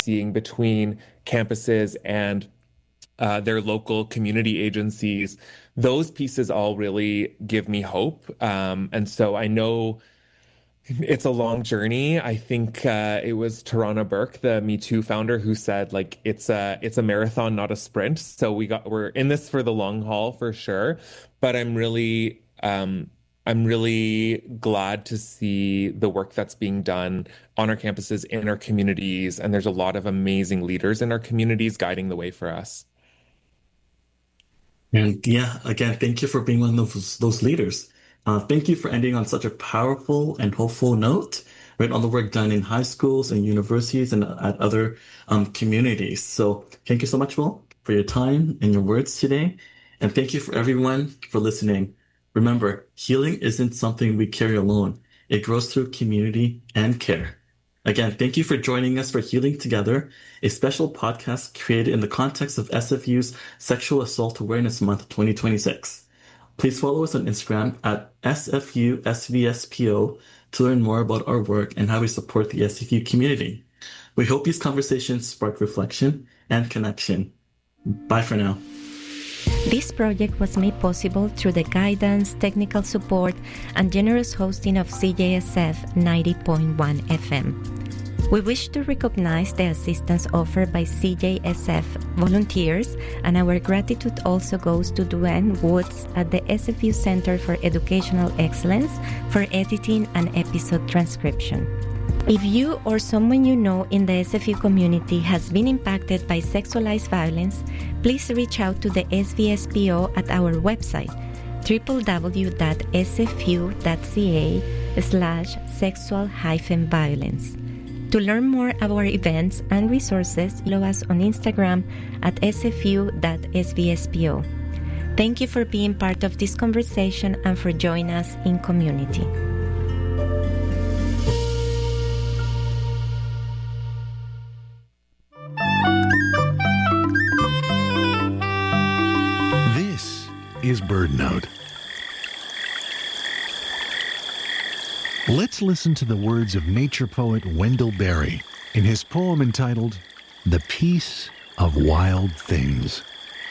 seeing between campuses and their local community agencies, those pieces all really give me hope. And so I know it's a long journey. I think it was Tarana Burke, the Me Too founder, who said like it's a marathon, not a sprint. So we're in this for the long haul for sure. But I'm really glad to see the work that's being done on our campuses, in our communities, and there's a lot of amazing leaders in our communities guiding the way for us. And yeah, again, thank you for being one of those leaders. Thank you for ending on such a powerful and hopeful note, right? On the work done in high schools and universities and at other communities. So thank you so much, Will, for your time and your words today. And thank you for everyone for listening. Remember, healing isn't something we carry alone. It grows through community and care. Again, thank you for joining us for Healing Together, a special podcast created in the context of SFU's Sexual Assault Awareness Month 2026. Please follow us on Instagram at SFUSVSPO to learn more about our work and how we support the SFU community. We hope these conversations spark reflection and connection. Bye for now. This project was made possible through the guidance, technical support, and generous hosting of CJSF 90.1 FM. We wish to recognize the assistance offered by CJSF volunteers, and our gratitude also goes to Duane Woods at the SFU Center for Educational Excellence for editing and episode transcription. If you or someone you know in the SFU community has been impacted by sexualized violence, please reach out to the SVSPO at our website, www.sfu.ca/sexual-violence. To learn more about our events and resources, follow us on Instagram at sfu.svspo. Thank you for being part of this conversation and for joining us in community. Is BirdNote. Let's listen to the words of nature poet Wendell Berry in his poem entitled The Peace of Wild Things.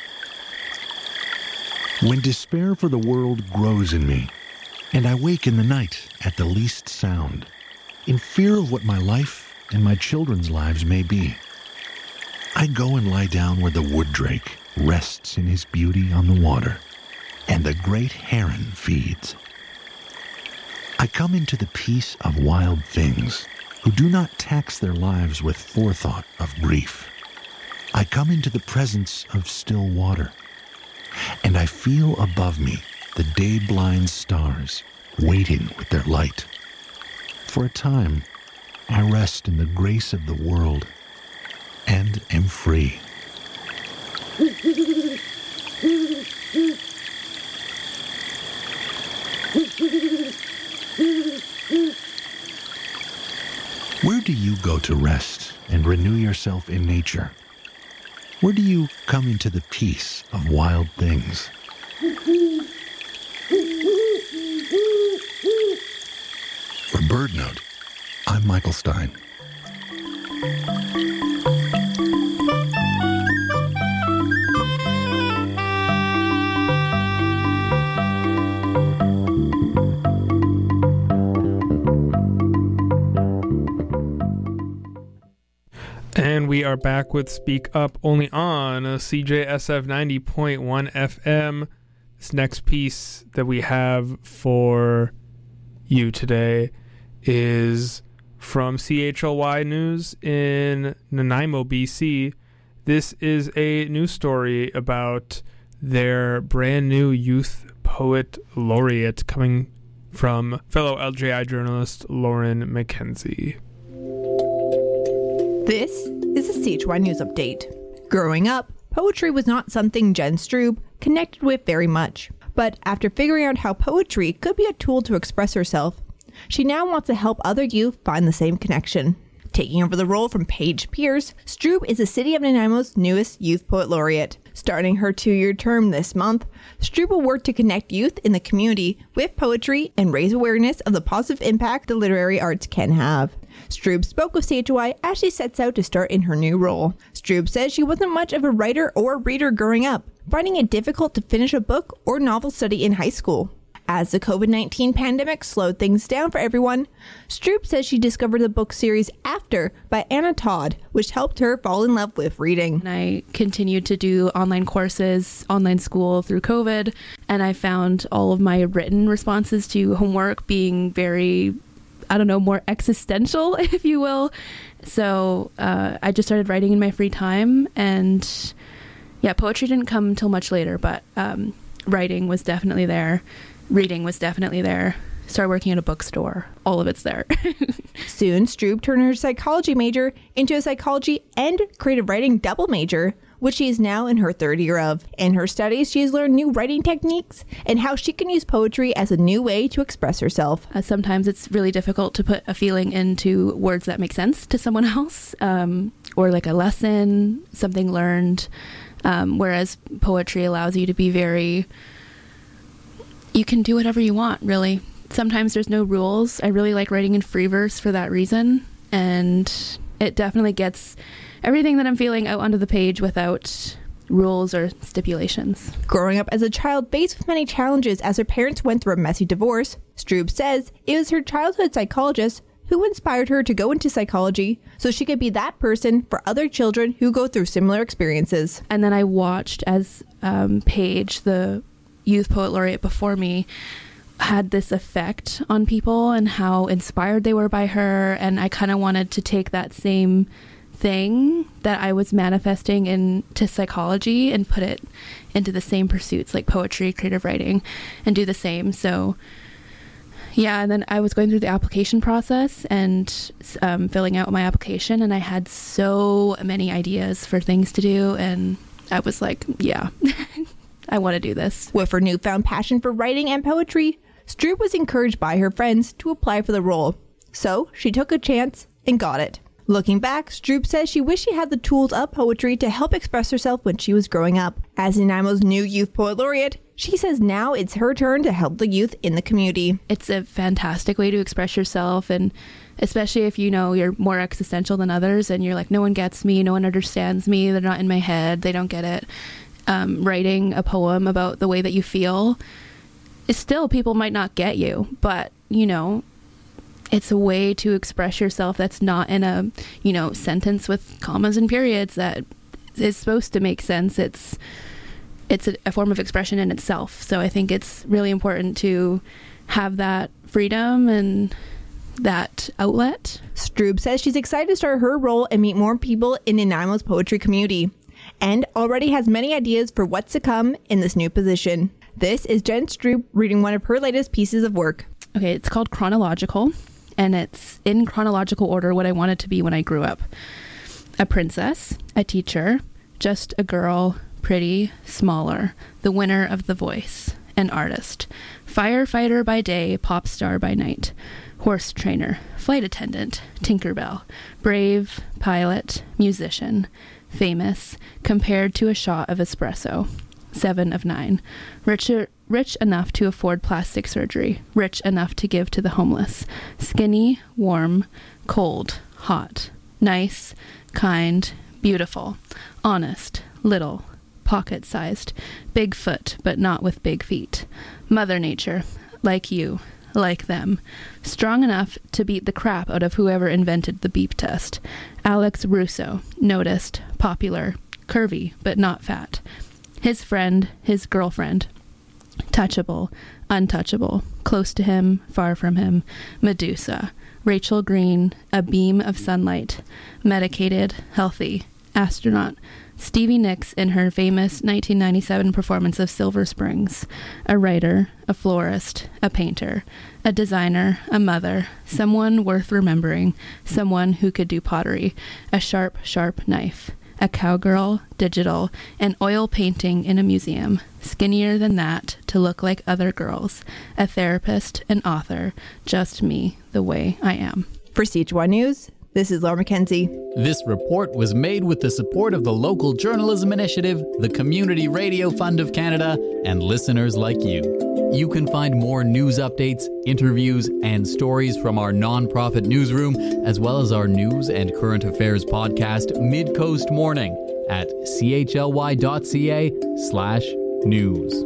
When despair for the world grows in me, and I wake in the night at the least sound, in fear of what my life and my children's lives may be, I go and lie down where the wood drake rests in his beauty on the water, and the great heron feeds. I come into the peace of wild things who do not tax their lives with forethought of grief. I come into the presence of still water, and I feel above me the day-blind stars waiting with their light. For a time, I rest in the grace of the world and am free. Where do you go to rest and renew yourself in nature? Where do you come into the peace of wild things? For BirdNote, I'm Michael Stein. And we are back with Speak Up only on CJSF 90.1 FM. This next piece that we have for you today is from CHLY News in Nanaimo, BC. This is a news story about their brand new youth poet laureate coming from fellow LJI journalist Lauren McKenzie. This is a CHY News Update. Growing up, poetry was not something Jen Strube connected with very much. But after figuring out how poetry could be a tool to express herself, she now wants to help other youth find the same connection. Taking over the role from Paige Pierce, Strube is the City of Nanaimo's newest Youth Poet Laureate. Starting her 2-year term this month, Strube will work to connect youth in the community with poetry and raise awareness of the positive impact the literary arts can have. Strube spoke with CHY as she sets out to start in her new role. Strube says she wasn't much of a writer or reader growing up, finding it difficult to finish a book or novel study in high school. As the COVID-19 pandemic slowed things down for everyone, Strube says she discovered the book series After by Anna Todd, which helped her fall in love with reading. And I continued to do online courses, online school through COVID, and I found all of my written responses to homework being very, more existential, if you will. So I just started writing in my free time, and poetry didn't come until much later, but writing was definitely there. Reading was definitely there. Started working at a bookstore. All of it's there. Soon, Strube turned her psychology major into a psychology and creative writing double major, which she is now in her third year of. In her studies, she has learned new writing techniques and how she can use poetry as a new way to express herself. Sometimes it's really difficult to put a feeling into words that make sense to someone else, or like a lesson, something learned, whereas poetry allows you to be very... You can do whatever you want, really. Sometimes there's no rules. I really like writing in free verse for that reason. And it definitely gets everything that I'm feeling out onto the page without rules or stipulations. Growing up as a child faced with many challenges as her parents went through a messy divorce, Strube says it was her childhood psychologist who inspired her to go into psychology so she could be that person for other children who go through similar experiences. And then I watched as Paige, the youth poet laureate before me, had this effect on people and how inspired they were by her, and I kind of wanted to take that same thing that I was manifesting into psychology and put it into the same pursuits like poetry, creative writing, and do the same. So and then I was going through the application process and filling out my application, and I had so many ideas for things to do, and I was like, I want to do this. With her newfound passion for writing and poetry, Strube was encouraged by her friends to apply for the role. So she took a chance and got it. Looking back, Strube says she wished she had the tools of poetry to help express herself when she was growing up. As Nanaimo's new Youth Poet Laureate, she says now it's her turn to help the youth in the community. It's a fantastic way to express yourself, and especially if you're more existential than others and you're like, no one gets me, no one understands me, they're not in my head, they don't get it. Writing a poem about the way that you feel is still, people might not get you, but it's a way to express yourself that's not in a sentence with commas and periods that is supposed to make sense. It's a form of expression in itself. So I think it's really important to have that freedom and that outlet. Strube says she's excited to start her role and meet more people in Nanaimo's poetry community, and already has many ideas for what's to come in this new position. This is Jen Strube reading one of her latest pieces of work. Okay, it's called Chronological, and it's in chronological order what I wanted to be when I grew up. A princess, a teacher, just a girl, pretty, smaller, the winner of The Voice, an artist, firefighter by day, pop star by night, horse trainer, flight attendant, Tinkerbell, brave, pilot, musician, famous, compared to a shot of espresso, 7 of 9, rich enough to afford plastic surgery, rich enough to give to the homeless, skinny, warm, cold, hot, nice, kind, beautiful, honest, little, pocket-sized, big foot but not with big feet, Mother Nature, like you, like them, strong enough to beat the crap out of whoever invented the beep test, Alex Russo, noticed, popular, curvy but not fat, his friend, his girlfriend, touchable, untouchable, close to him, far from him, Medusa, Rachel Green, a beam of sunlight, medicated, healthy, astronaut, Stevie Nicks in her famous 1997 performance of Silver Springs, a writer, a florist, a painter, a designer, a mother, someone worth remembering, someone who could do pottery, a sharp, sharp knife, a cowgirl, digital, an oil painting in a museum, skinnier than that to look like other girls, a therapist, an author, just me, the way I am. For CHY News, this is Laura McKenzie. This report was made with the support of the Local Journalism Initiative, the Community Radio Fund of Canada, and listeners like you. you can find more news updates, interviews, and stories from our nonprofit newsroom, as well as our news and current affairs podcast, Mid-Coast Morning, at chly.ca/news.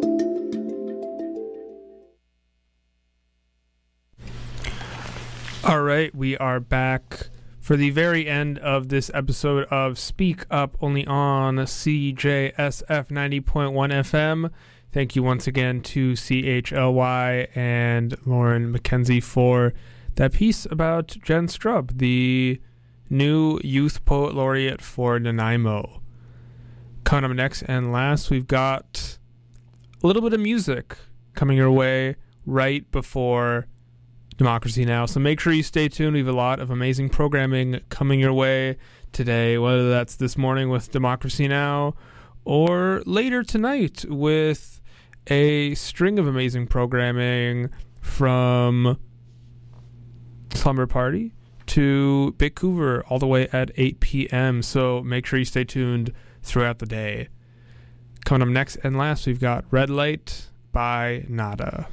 All right, we are back for the very end of this episode of Speak Up, only on CJSF 90.1 FM. Thank you once again to CHLY and Lauren McKenzie for that piece about Jen Strub, the new Youth Poet Laureate for Nanaimo. Coming up next and last, we've got a little bit of music coming your way right before Democracy Now! So make sure you stay tuned. We have a lot of amazing programming coming your way today, whether that's this morning with Democracy Now! Or later tonight with a string of amazing programming from Slumber Party to Big Cougar all the way at 8 p.m. So make sure you stay tuned throughout the day. Coming up next and last, we've got Red Light by Nada.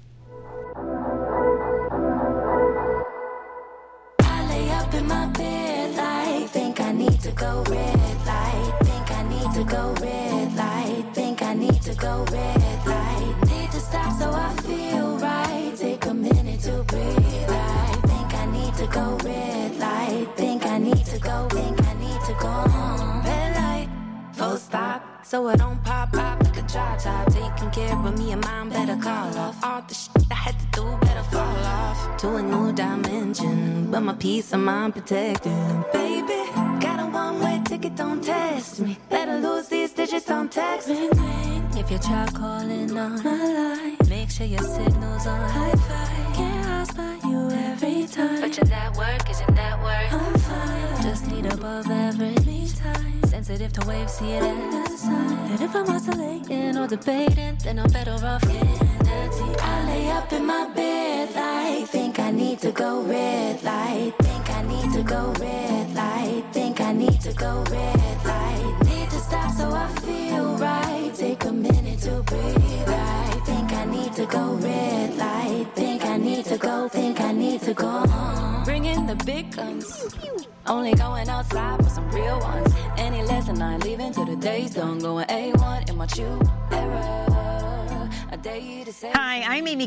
In my bed, like, think I need to go red light, think I need to go red light, think I need to go red light, need to stop so I feel right, take a minute to breathe, I think I need to go red light, think I need to go, think I need to go red light, full stop, so I don't pop like a drop top, taking care of me and mine, better call off, all the shit I had to do, better fall off, to a new dimension, but my peace of mind protected, baby, got a one-way ticket, don't test me, better lose these digits, don't text me, if you try calling on my line, make sure your signal's on hi-fi, can't ask by you every time, but your network isn't network, I'm fine, just need above average me time, sensitive to waves, see it as a sign, and if I'm oscillating or debating, then I'm better off getting I lay up in my bed, like, think I need to go red light, think I need to go red light, think I need to go red light, need to stop so I feel right, take a minute to breathe, right, think I need to go red light, think I need to go, think I need to go, bringing the big guns, only going outside for some real ones, any lesson I ain't leaving till the day's done, going A1 in my true era. Hi, I'm Amy